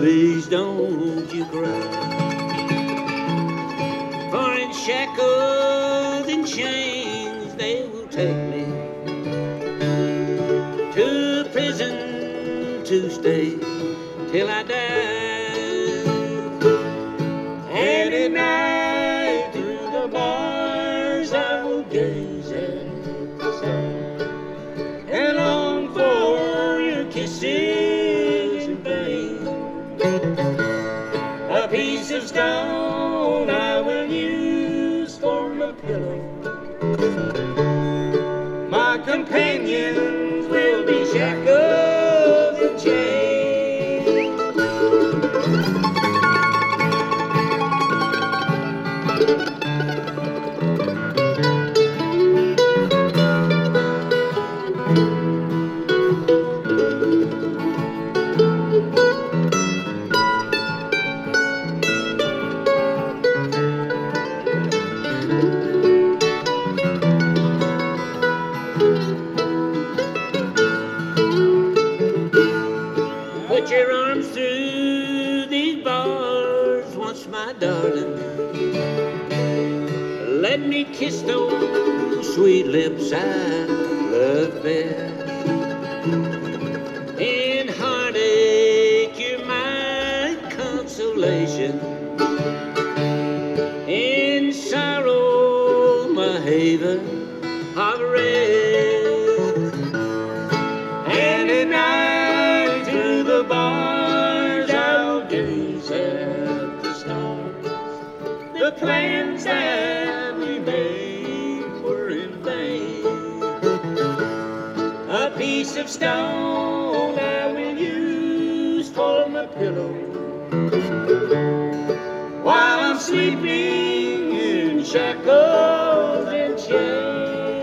please don't you cry. For in shackles and chains they will take me to prison to stay till I die. And at night through the bars I will gaze at the stars and long for your kisses in vain. A piece of stone I will use for my pillow. My companions will be shackles and chains. Put your arms through these bars once, my darling. Let me kiss those sweet lips I love best. In heartache, you're my consolation. In sorrow, my haven of rest. And at night through the bars I'll gaze at the stars. The plans that we made were in vain. A piece of stone I will use for my pillow while I'm sleeping in shackles and chains.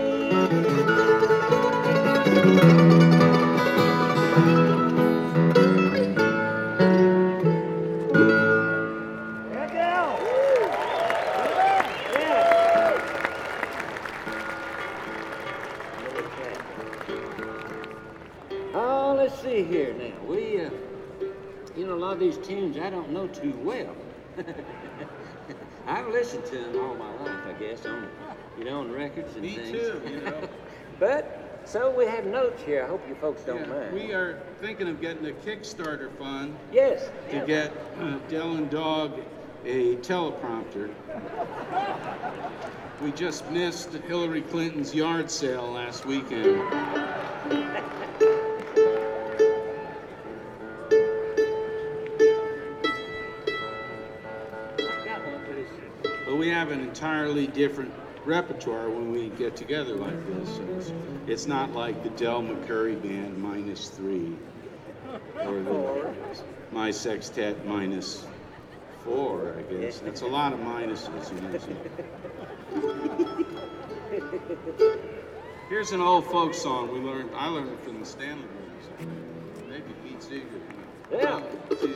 Oh, let's see here now. A lot of these tunes I don't know too well. I've listened to them all my life, I guess, on records and Me things. too. But, so we have notes here. I hope you folks don't mind. We are thinking of getting a Kickstarter fund Yes. to get Dell and Dog a teleprompter. We just missed Hillary Clinton's yard sale last weekend. But we have an entirely different repertoire when we get together like this. It's not like the Del McCurry Band -3 or my sextet -4, I guess. That's a lot of minuses, Here's an old folk song I learned it from the Stanley Brothers. Maybe Pete Seeger. Yeah. 1, 2,